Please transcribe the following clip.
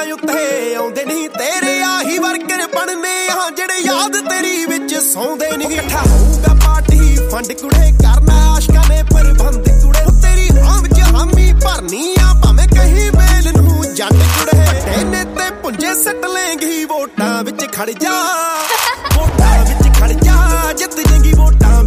ਉੱਤੇ ਆਉਂਦੇ ਨਹੀਂ ਤੇਰੇ ਆਹੀ ਵਰਕਰ ਬਣਨੇ ਆ ਜਿਹੜੇ ਯਾਦ ਤੇਰੀ ਵਿੱਚ ਸੌਂਦੇ ਨਹੀਂ। ਇਕੱਠਾ ਹੋਊਗਾ ਪਾਰਟੀ ਫੰਡ ਕੁੜੇ ਕਰਨਾ ਆਸ਼ਕਾਂ ਨੇ ਪ੍ਰਬੰਧ ਕੁੜੇ ਤੇਰੀ ਹਾਂ ਵਿੱਚ ਹਾਮੀ ਭਰਨੀ ਆ ਭਾਵੇਂ ਕਹੀਂ ਵੇਲ ਨੂੰ ਜੱਟ ਕੁੜੇ ਇਹਨੇ ਤੇ ਪੁੰਜੇ ਸੱਟ ਲੇਂਗੀ ਵੋਟਾਂ ਵਿੱਚ ਖੜ ਜਾ ਵੋਟਾਂ ਵਿੱਚ ਖੜ ਜਾ ਜਿੱਤ ਜੇਂਗੀ ਵੋਟਾਂ